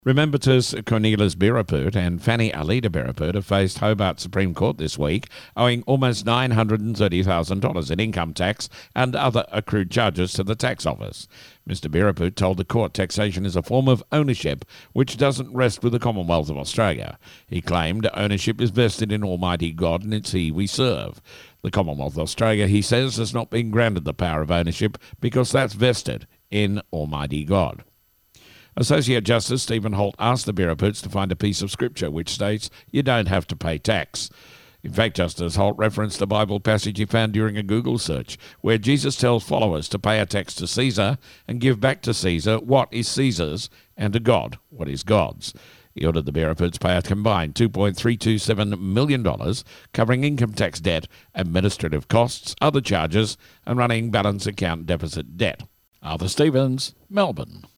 Remembratus Cornelis Biraput and Fanny Alida Biraput have faced Hobart Supreme Court this week, owing almost $930,000 in income tax and other accrued charges to the tax office. Mr Biraput told the court taxation is a form of ownership which doesn't rest with the Commonwealth of Australia. He claimed ownership is vested in Almighty God and it's He we serve. The Commonwealth of Australia, he says, has not been granted the power of ownership because that's vested in Almighty God. Associate Justice Stephen Holt asked the Biraputs to find a piece of scripture which states you don't have to pay tax. In fact, Justice Holt referenced a Bible passage he found during a Google search where Jesus tells followers to pay a tax to Caesar and give back to Caesar what is Caesar's and to God what is God's. He ordered the Biraputs pay a combined $2.327 million, covering income tax debt, administrative costs, other charges, and running balance account deficit debt. Arthur Stevens, Melbourne.